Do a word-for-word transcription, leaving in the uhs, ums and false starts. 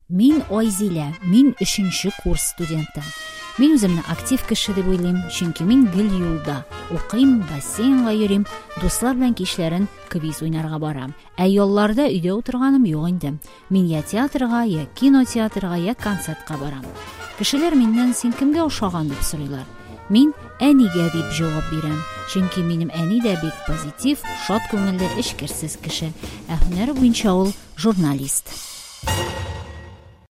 Мин Айзилә, мин өченче курс студенты. Мин үземне актив кеше дип уйлыйм, чөнки мин гел юлда. Укыйм, бассейнга йөрим, дуслар белән кичләрен квиз уйнарга барам. Ә ялларда өйдә утырганым юк инде. Мин я театрга, я кинотеатрга, я концертка барам. Кешеләр миннән син кемгә охшаган дип сорыйлар. Мин әнигә дип җавап бирәм, чөнки минем әни дә бик позитив, шат күңелле, эчкерсез кеше. Ә һөнәре буенча ул журналист.